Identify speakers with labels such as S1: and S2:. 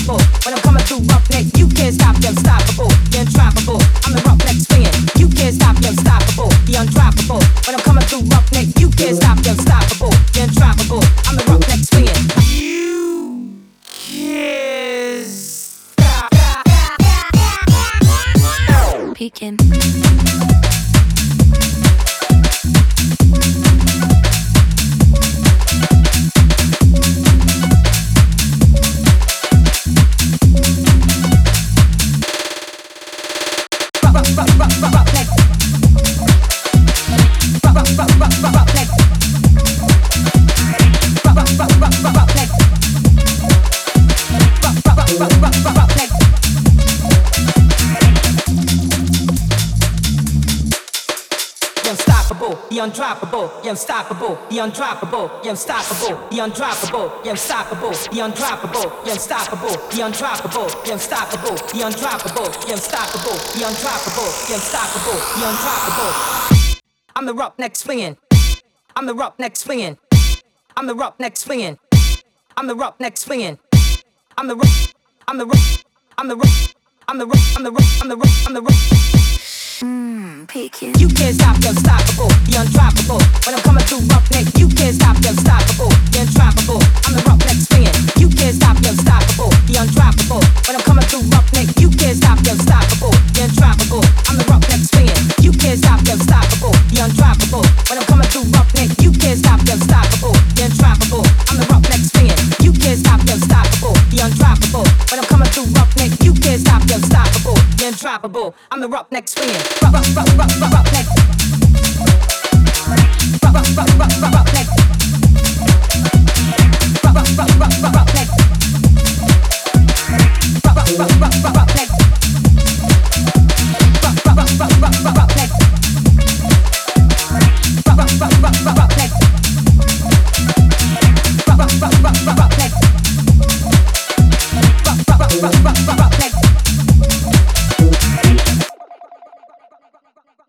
S1: unstoppable. When I'm coming through roughneck, you can't stop the unstoppable, the untrappable. I'm the roughneck swinging. You can't stop the unstoppable, the undroppable. When I'm coming through roughneck, you can't stop the unstoppable, the untrappable. I'm the roughneck swinging. You can't stop.
S2: Peeking.
S1: The undroppable, the unstoppable, the undroppable, the unstoppable, the undroppable, the unstoppable, the undroppable, the unstoppable, the undroppable, the unstoppable, the undroppable, the unstoppable, the undroppable, the unstoppable, the undroppable. I'm the roughneck swinging. I'm the roughneck swinging. I'm the roughneck swinging. I'm the roughneck swinging. I'm the rough. I'm the rough. I'm the rough. I'm the rough. I'm the rough. I'm the rough. I'm the rough.
S2: Peeking.
S1: You can't stop the unstoppable, the undroppable. When I'm coming through roughneck, you can't stop the unstoppable, the undroppable. I'm the roughneck swinging. You can't stop the unstoppable, the undroppable. When I'm coming through roughneck, you can't stop the unstoppable, the undroppable. I'm the roughneck swinging. You can't stop the unstoppable, the undroppable. When I'm coming through roughneck, you can't stop the unstoppable, the undroppable. I'm the roughneck swinging. You can't stop the unstoppable, the undroppable. When I'm coming through roughneck, you can't stop the unstoppable, the undroppable. I'm the roughneck swinging. Roughneck. Roughneck.